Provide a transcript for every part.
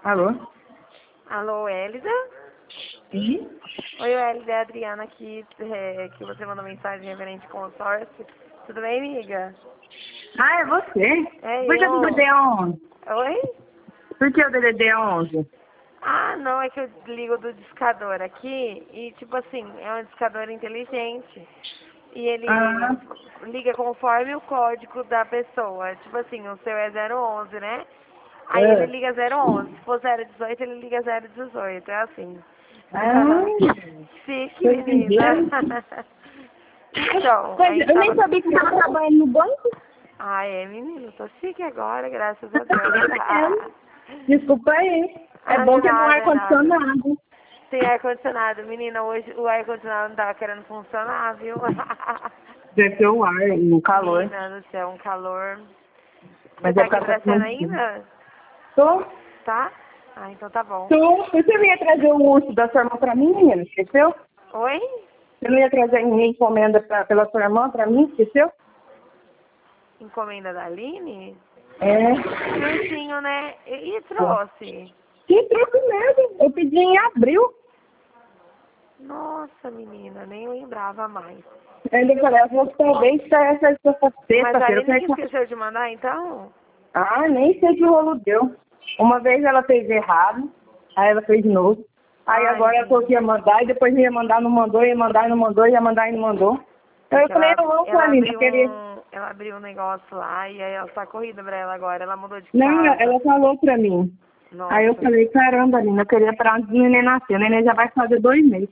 Alô? Alô, Elida? Sim? Oi, Elida, é a Adriana aqui, que você mandou mensagem referente consórcio. Tudo bem, amiga? Ah, é você? É Por que o eu. DDD é 11? Oi? Por que o DDD é 11? Ah, não, é que eu ligo do discador aqui e, tipo assim, é um discador inteligente. E ele Ah, liga conforme o código da pessoa. Tipo assim, o seu é 011, né? Aí ele é. liga 011. Se for 018, ele liga 018. É assim. Ah, Chique, tô menina. entendendo. Então, Mas aí eu nem tava... sabia que você estava trabalhando no banco. Ah, é, menino, tô chique agora, graças a Deus. Desculpa aí. É Ah, bom de que não é nada, é nada. ar-condicionado. Tem ar-condicionado, menina, hoje o ar-condicionado não tava querendo funcionar, viu? Deve ter o ar no calor. Menina do céu, um calor. Você Mas é tá por aqui causa pra da cena mangueira. ainda? Tô. Tá? Ah, então tá bom. Tô. Você não ia trazer o urso da sua irmã pra mim, menina? Esqueceu? Oi? Você não ia trazer minha encomenda pela sua irmã pra mim? Esqueceu? Encomenda da Aline? É. Ursinho, né? E trouxe. Que troco mesmo. Eu pedi em abril. Nossa, menina, nem lembrava mais. Ainda falei, eu vou talvez essa Mas a sexta-feira. Eu Aline falei, que esqueceu de mandar, então? ah, nem sei que rolo deu. Uma vez ela fez errado, aí ela fez de novo. Aí Ai, agora ela falou que ia mandar, e depois ia mandar, não mandou, ia mandar, não mandou, ia mandar e não mandou. Então é eu que falei, ela, eu amo ela a Lina, eu abriu queria... um. Ela abriu um negócio lá e aí ela tá corrida pra ela agora. Ela mudou de Não, casa. ela falou pra mim. Aí eu Nossa. falei, caramba, Lina, eu queria pra onde o neném nascer. O neném já vai fazer 2 meses.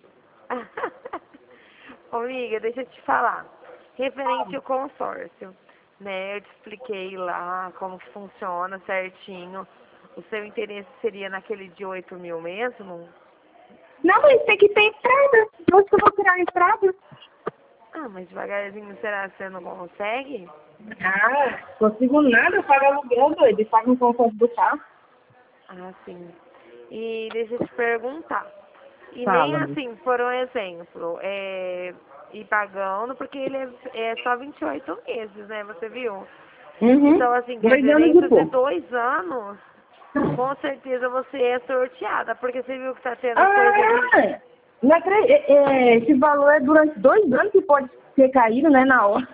Ô, amiga, deixa eu te falar. Referente ao consórcio, né? Eu te expliquei lá como que funciona certinho. O seu interesse seria naquele de 8 mil mesmo? Não, mas tem que ter entrada. Onde que eu vou tirar a entrada? Ah, mas devagarzinho, será que você não consegue? Ah, consigo nada, eu pago aluguel, doido, e pago um conforto do carro. Ah, sim. E deixa eu te perguntar. E nem Fala-me. assim, por um exemplo, ir pagando, porque ele é só 28 meses, né? Você viu? Então, Uhum. assim, quer 2 dizer, anos e dentro de pouco. 2 anos, com certeza você é sorteada, porque você viu que tá tendo coisa de... Ah, não acredito. Esse valor é durante 2 anos que pode ter caído, né, na hora.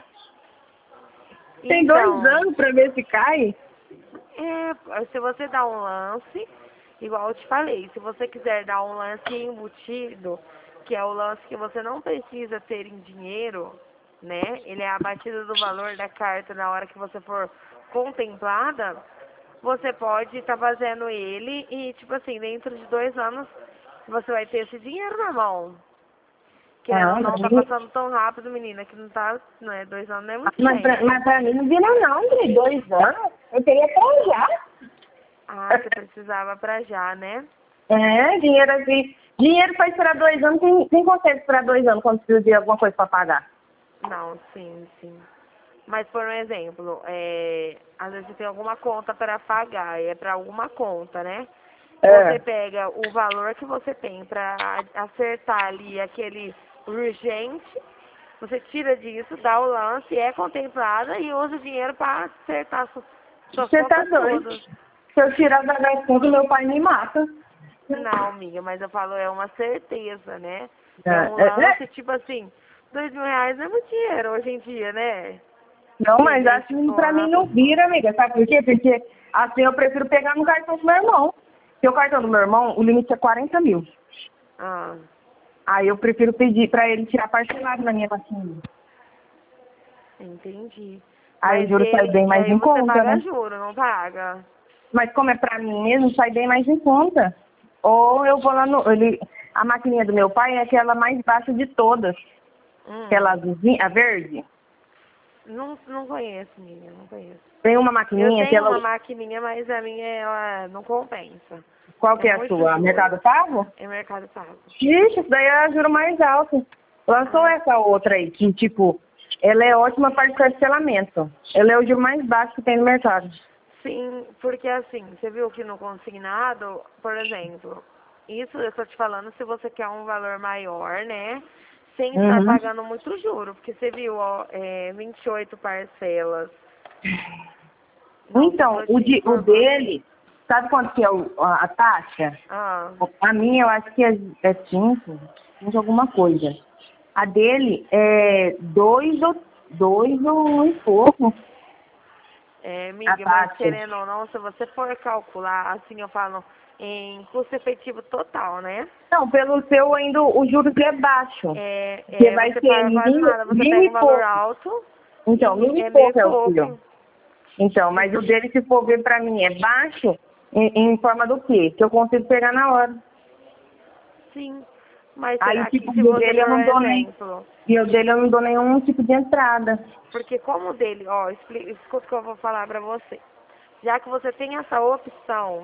Tem 2 Então, anos pra ver se cai. se você dá um lance, igual eu te falei, se você quiser dar um lance embutido, que é o lance que você não precisa ter em dinheiro, né? Ele é abatido do valor da carta na hora que você for contemplada, você pode estar fazendo ele e, tipo assim, dentro de 2 anos você vai ter esse dinheiro na mão. Querendo Ah, ou mas, não, tá passando tão rápido, menina, que não tá, não é, 2 anos não é muito tempo. mas pra mim não vira não, André. 2 anos? Eu queria pra já. Ah, você precisava pra já, né? É, dinheiro assim. Dinheiro pra esperar 2 anos, quem consegue esperar 2 anos quando precisa de alguma coisa pra pagar? Não, sim, sim. Mas, por um exemplo, às vezes você tem alguma conta para pagar, e é para alguma conta, né? Você É. pega o valor que você tem para acertar ali aquele urgente, você tira disso, dá o lance, é contemplada e usa o dinheiro para acertar suas Você tá contas doido. todas. Se eu tirar das contas, meu pai me mata. Não, amiga, mas eu falo, é uma certeza, né? É, É um é. lance, tipo assim, R$ 2.000 não é muito dinheiro hoje em dia, né? Não, Tem mas gente assim com pra mim a... não vira, amiga. Sabe por quê? Porque assim eu prefiro pegar no cartão do meu irmão. Porque o cartão do meu irmão, o limite é 40 mil. Ah, Aí eu prefiro pedir pra ele tirar parcelado na minha vacina. entendi. Aí o Mas juro sai bem e mais aí em você conta, paga né? juro, não paga? Mas como é pra mim mesmo, sai bem mais em conta. Ou eu vou lá no... a maquininha do meu pai é aquela mais baixa de todas. Aquela Hum, azulzinha, a verde. não conheço, minha, não conheço. Tem uma Eu maquininha que tenho ela... uma maquininha, mas a minha, ela não compensa. Qual É que é a muito sua? juro. Mercado Pago? É Mercado Pago. Ixi, isso daí é juro mais alto. Lançou Ah, essa outra aí, que tipo, ela é ótima para parcelamento. Ela é o juro mais baixo que tem no mercado. sim, porque assim, você viu que no consignado, por exemplo, isso eu estou te falando se você quer um valor maior, né? Sem estar Uhum. pagando muito juro, porque você viu, ó, 28 parcelas. Não, Então, o o dele Sabe quanto que é a taxa? Ah, A minha eu acho que é 5 alguma coisa. A dele é 2 ou 1 e pouco a amiga, mas taxa. querendo ou não, se você for calcular, assim eu falo, em custo efetivo total, né? Não, pelo seu ainda o juros é baixo. Porque vai Você ser paga quase mil, nada, você mil pega e um valor pouco. alto Então, e mil e é meio pouco é o pouco. filho. Então, mas o dele, se for ver pra mim, é baixo em forma do quê? Que eu consigo pegar na hora. Sim, mas Aí, será que tipo, se o você, dele eu por não dou nem. exemplo, E o dele eu não dou nenhum tipo de entrada. porque como o dele, ó, escuta o que eu vou falar pra você. Já que você tem essa opção,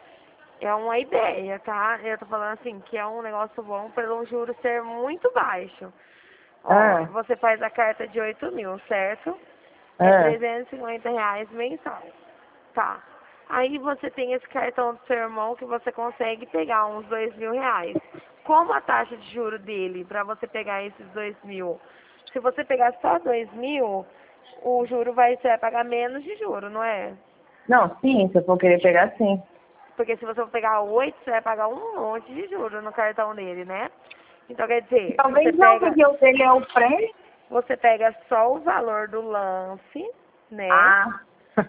é uma ideia, tá? Eu tô falando assim, que é um negócio bom pelo juro ser muito baixo. Ó, Ah, você faz a carta de 8.000, certo? É ah. R$ 350 mensal. Tá. Aí você tem esse cartão do seu irmão que você consegue pegar uns R$ 2.000. Como a taxa de juro dele, pra você pegar esses 2.000, se você pegar só 2.000, o juro você vai pagar menos de juro, não é? Não, sim, se eu for querer pegar, sim. Porque se você for pegar 8, você vai pagar um monte de juros no cartão dele, né? Então quer dizer, Talvez não, porque o dele é o prêmio. você pega só o valor do lance, né? Ah.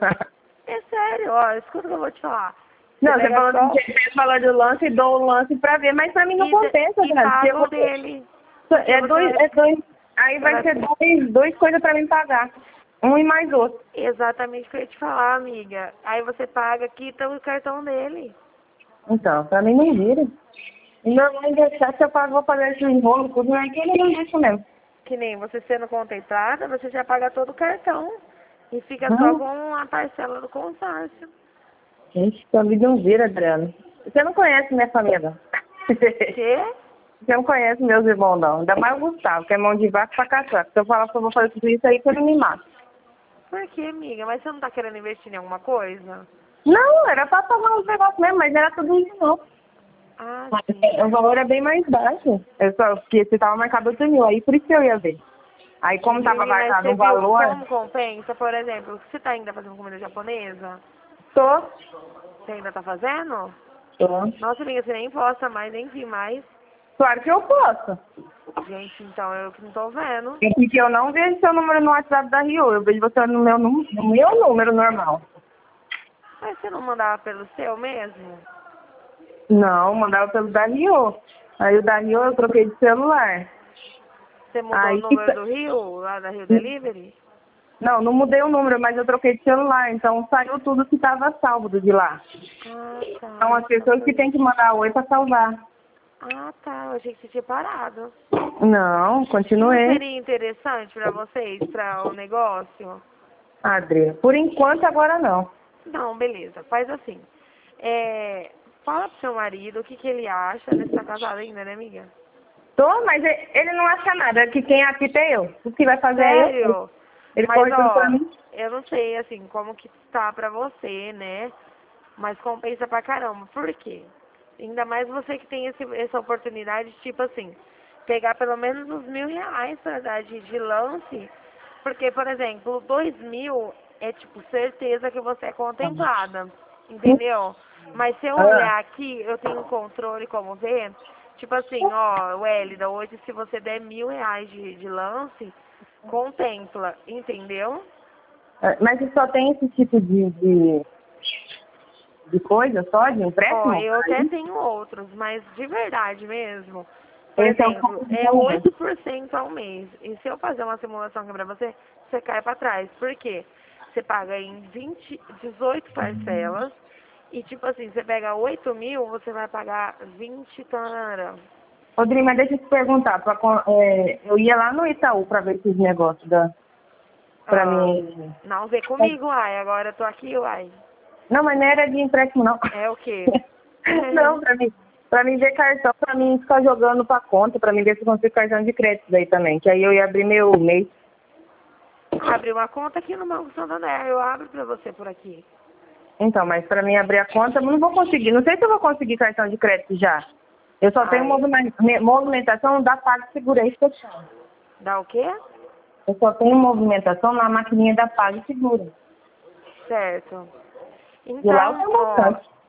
É sério, ó, escuta o que eu vou te falar. Você Não, você pega falou que só você pega o valor do lance e dou o lance pra ver, mas pra mim não compensa, e Adriano. Porque eu paga o vou dele. Porque é você dois, vai, é dois. Aí você vai vai ser dois coisas pra mim pagar. Um e mais outro. exatamente o que eu ia te falar, amiga. Aí você paga, quita o cartão dele. Então, pra mim não vira. E meu irmão deixar, se eu vou fazer esse enrolo, tudo, não é que ele não deixa mesmo. Que nem você sendo contemplada, você já paga todo o cartão. E fica só Não, com a parcela do consórcio. gente, sua vida não vira, Adriano. Você não conhece minha família. Quê? Você não conhece meus irmãos, não. Ainda mais o Gustavo, que é mão de vaca pra caçar. Se eu falar que eu vou fazer tudo isso aí, que ele me mata. Por quê, amiga? Mas você não tá querendo investir em alguma coisa? Não, era pra pagar uns negócios mesmo, mas era tudo isso não. Ah, Mas, sim. o valor é bem mais baixo. Eu só, porque você tava marcado 8.000, aí por isso que eu ia ver. Aí como tava Entendi, mas marcado você um viu valor, como compensa? Por exemplo, você tá ainda fazendo comida japonesa? tô, Você ainda tá fazendo? tô. Nossa, amiga, você nem posta mais, nem vi mais. Claro que eu posso. Gente, então eu que não tô vendo. É porque eu não vejo seu número no WhatsApp da Rio, eu vejo você no meu número normal. Mas você não mandava pelo seu mesmo? Não, mandava pelo da Rio. Aí o da Rio eu troquei de celular. Você mudou o Aí, número do Rio, lá da Rio Delivery? não, não mudei o número, mas eu troquei de celular, então saiu tudo que estava salvo do de lá. Ah, Então tá. as Então pessoas por que têm isso. que mandar oi para salvar. Ah, tá. Eu achei que você tinha parado. Não, E não continuei. seria interessante pra vocês, pra o negócio? Adri, por enquanto agora não. Não, beleza. Faz assim. Fala pro seu marido o que ele acha, né? Você tá casada ainda, né, amiga? Tô, mas ele não acha nada, que quem apita é eu. O que vai fazer é eu. Sério? Ele Mas, corre tudo pra ó, mim. eu não sei, assim, como que tá pra você, né? Mas compensa pra caramba. Por quê? Ainda mais você que tem essa oportunidade, tipo assim, pegar pelo menos uns R$ 1.000 pra dar de lance. Porque, por exemplo, 2.000 é, tipo, certeza que você é contemplada. Entendeu? Mas se eu Ah, olhar aqui, eu tenho controle como ver. Tipo assim, ó, Wélida, hoje se você der R$ 1.000 de lance, contempla, entendeu? mas você só tem esse tipo de coisa só, de Ó, empréstimo? eu até Aí, tenho outros, mas de verdade mesmo. Por esse é um exemplo, pouco é bom, né? 8% ao mês. E se eu fazer uma simulação aqui pra você, você cai pra trás. Por quê? Você paga em 18 parcelas. E tipo assim, você pega 8.000, você vai pagar 20 tanara. Rodrigo, mas deixa eu te perguntar. Eu ia lá no Itaú pra ver esses negócios pra Ah, mim. não vê comigo, uai. Agora eu tô aqui, uai. Não, mas não era de empréstimo, não. É o quê? Não, pra mim ver cartão, pra mim ficar jogando pra conta, pra mim ver se eu consigo cartão de crédito daí também. Que aí eu ia abrir meu mês. Abre uma conta aqui no Banco Santander. Eu abro pra você por aqui. Então, mas pra mim abrir a conta, eu não vou conseguir. Não sei se eu vou conseguir cartão de crédito já. Eu só tenho Ai, movimentação da PagSeguro, é isso que eu chamo. dá o quê? Eu só tenho movimentação na maquininha da PagSeguro. Certo. De lá eu Então, tenho ó, bastante.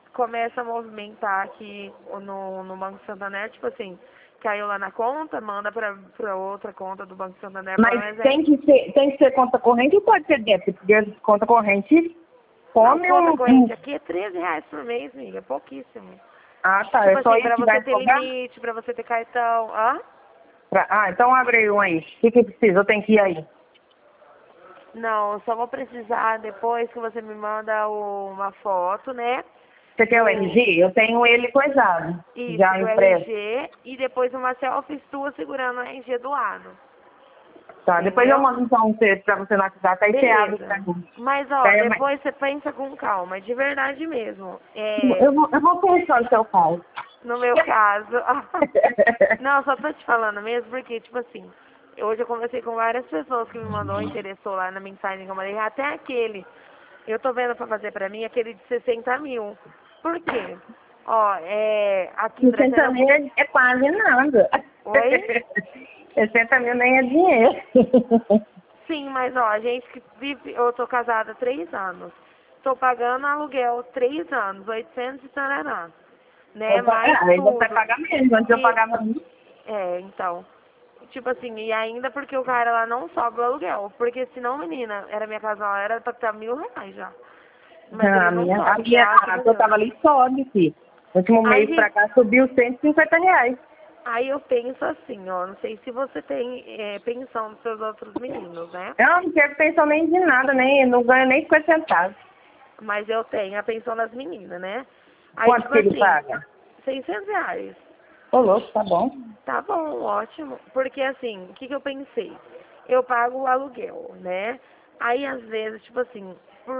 começa a movimentar aqui no Banco Santander, tipo assim, caiu lá na conta, manda pra outra conta do Banco Santander, por Mas exemplo. tem que ser conta corrente ou pode ser débito? Porque conta corrente Não, come conta corrente aqui é R$ 13 por mês, amiga, é pouquíssimo. Ah, tá. Tipo É só assim, isso pra que você vai ter cobrar? limite, pra você ter cartão, Então abre aí um aí. O que precisa? Eu tenho que ir aí. Não, eu só vou precisar depois que você me manda uma foto, né? Você quer o Do, RG? Eu tenho ele coisado. isso, Já do impresso. RG e depois uma selfie sua segurando o RG do lado. Tá, depois eu Entendeu? mando então um texto pra você no WhatsApp, aí você abre pra Beleza. mim. Mas, ó, Daí depois você pensa com calma, de verdade mesmo. eu vou pensar no seu caso. No meu caso. Não, só tô te falando mesmo, porque, tipo assim, hoje eu conversei com várias pessoas que me mandou interessou lá na mensagem que eu mandei, até aquele. Eu tô vendo pra fazer pra mim aquele de 60 mil. Por quê? Ó, aqui em 60 Brasília. mil é quase nada. Oi? 60 mil nem é dinheiro. Sim, mas ó, a gente que vive, eu tô casada há 3 anos. Tô pagando aluguel 3 anos, 800 e tarará. Né? Mais Aí você vai tudo. pagar menos. Antes eu E, pagava muito. então. Tipo assim, e ainda porque o cara lá não sobe o aluguel. Porque senão, menina, era minha casa lá, era pra estar R$ 1.000 já. Mas A ele não minha, a sobe, minha, graças a a que eu Deus. tava ali sobe, filho. No último mês Aí, pra cá subiu R$ 150. aí eu penso assim, ó, não sei se você tem pensão dos seus outros meninos, né? Eu não quero pensão nem de nada, nem, não ganho nem 50 centavos. Mas eu tenho a pensão das meninas, né? Aí, Quanto tipo que ele assim, paga? R$ 600. Ô, louco, tá bom. Tá bom, ótimo. Porque assim, o que que eu pensei? Eu pago o aluguel, né? Aí às vezes, tipo assim,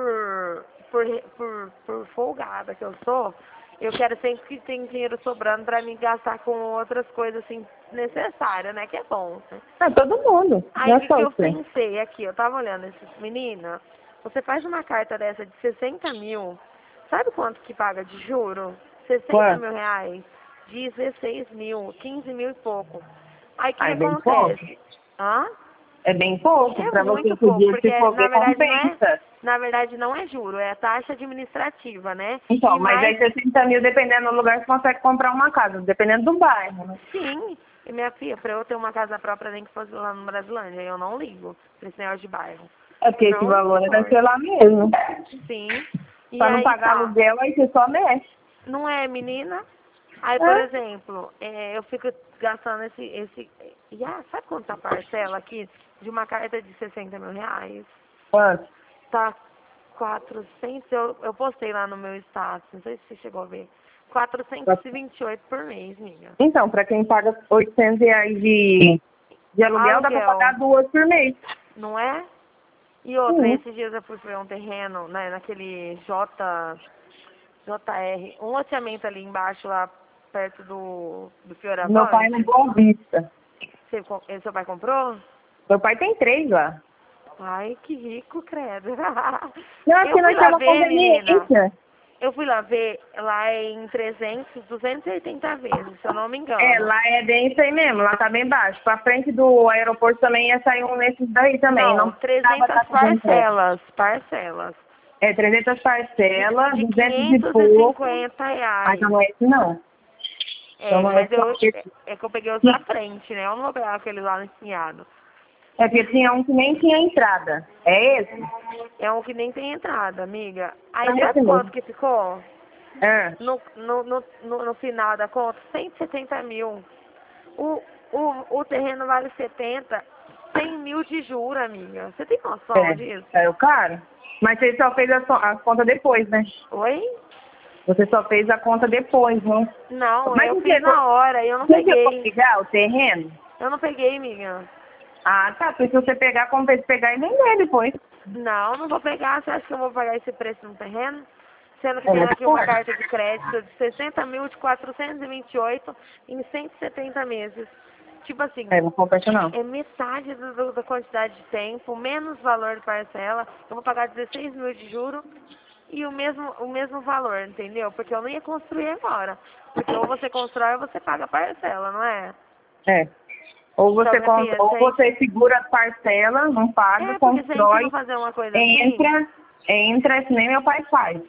por folgada que eu sou, eu quero sempre que tem dinheiro sobrando pra me gastar com outras coisas assim necessárias, né? Que é bom, né? Todo mundo, Aí não o é que só que eu você. pensei aqui? Eu tava olhando esses meninas, você faz uma carta dessa de 60 mil, sabe quanto que paga de juro? 60 Quanto? mil reais, 16 mil, 15 mil e pouco. Aí o que que É bem pouco. acontece? Hã? É bem pouco. É Pra você muito que o pouco, dia porque se for na ver, verdade não é, compensa. na verdade não é juro, é taxa administrativa, né? Então, E mas aí mais, 60 mil, dependendo do lugar, você consegue comprar uma casa, dependendo do bairro, né? sim, e minha filha, pra eu ter uma casa própria nem que fosse lá no Brasilândia, eu não ligo pra esse negócio de bairro. É porque esse Não valor vai importa. ser lá mesmo. Sim. E Pra não aí pagar tá. aluguel, aí você só mexe. Não é, menina? Aí, por É? exemplo, eu fico gastando sabe quanto tá a parcela aqui de uma carta de 60 mil reais? Quanto? Tá 400, eu postei lá no meu status, não sei se você chegou a ver. 428 por mês, minha. Então, pra quem paga R$ 800 de aluguel, dá pra Aluguel, pagar 2 por mês. não é? E outra, Sim. esses dias eu fui ver um terreno, né, naquele JR, um loteamento ali embaixo, lá perto do Meu pai é no Fioravante. Boa Vista. Seu pai comprou? Meu pai tem 3 lá. Ai, que rico, credo. Não, Eu aqui fui nós lá temos ver, menina. conveniência. Eu fui lá ver lá em 280 vezes, se eu não me É, engano. lá é bem isso aí mesmo, lá tá bem baixo. Pra frente do aeroporto também ia sair um nesses daí também. Não, Não precisava 300 estar com gente. parcelas. É 300 parcelas, De 200 e pouco. Mas R$ 550. não é esse não. Então não é Mas esse não. é que eu peguei os da frente, né? Eu não vou pegar aquele lá no espinhado. É porque tinha um que nem tinha entrada. É esse? É um que nem tem entrada, amiga. Aí É esse sabe quanto mesmo. que ficou? É. No final da conta, 170 mil. O terreno vale 70, 100 mil de juros, amiga. Você tem noção disso? É o cara? Mas você só fez a conta depois, né? Oi? Você só fez a conta depois, não? Não, Mas eu fiz na hora, eu não você chegou a peguei. pegar o terreno? Eu não peguei, amiga. Ah, tá. Porque se você pegar, compensa pegar e vender depois. Não, não vou pegar. Você acha que eu vou pagar esse preço no terreno? Sendo que É tem muito aqui uma forte. carta de crédito de 60 mil de 428 em 170 meses. Tipo assim, É, não compensa não. é metade da quantidade de tempo, menos valor de parcela. Eu vou pagar 16 mil de juro e o mesmo valor, entendeu? Porque eu não ia construir agora. Porque ou você constrói ou você paga a parcela, não é? É. Ou Então, você, minha filha, ou você segura as parcelas, não paga, porque se a gente não constrói, fazer uma coisa assim, entra, que nem meu pai faz.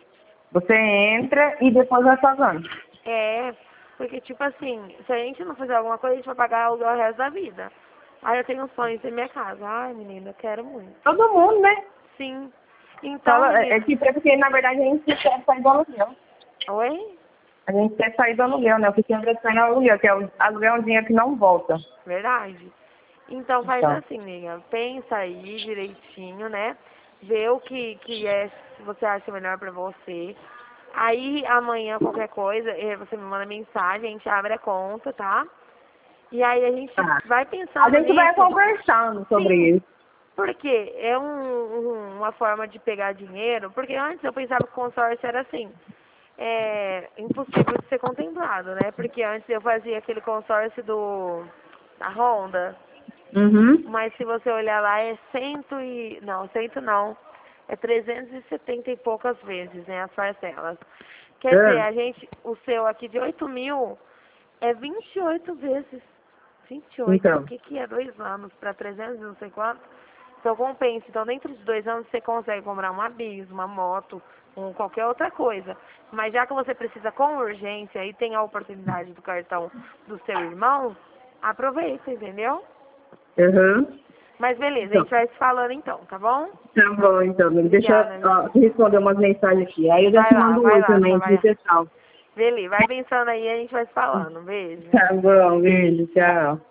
Você entra e depois vai pagando. É, porque tipo assim, se a gente não fizer alguma coisa, a gente vai pagar aluguel o resto da vida. Aí eu tenho um sonho de ter minha casa. Ai, menina, eu quero muito. Todo mundo, né? Sim. Então, Fala, menina... tipo, é porque na verdade a gente quer sair do aluguel. Oi? A gente quer sair do aluguel, né? O que tem que sair no aluguel, que é o aluguel é um dinheiro que não volta. Verdade. Então faz Então. assim, nega. Pensa aí direitinho, né? Vê o que é, se você acha melhor pra você. Aí amanhã, qualquer coisa, você me manda mensagem, a gente abre a conta, tá? E aí a gente Tá. vai A pensando gente vai nisso. conversando sobre Sim, isso. porque é uma forma de pegar dinheiro, porque antes eu pensava que o consórcio era assim, impossível de ser contemplado, né? Porque antes eu fazia aquele consórcio da Honda, Uhum. mas se você olhar lá é cento não, é 370 e poucas vezes, né, as parcelas. Quer dizer, É. o seu aqui de 8.000 é 28 vezes. 28, o Então. que que é 2 anos para 300 e não sei quanto? Então compensa. Então dentro de 2 anos você consegue comprar uma bis, uma moto, qualquer outra coisa. Mas já que você precisa com urgência e tem a oportunidade do cartão do seu irmão, aproveita, entendeu? Uhum. Mas beleza, a Então. gente vai se falando então, tá bom? Tá bom, então. Deixa Obrigada, eu amiga. responder umas mensagens aqui. Aí eu já te mando Vai oi lá, também, pro pessoal. beleza, vai pensando aí e a gente vai se falando. Beijo. Tá bom, beijo, tchau.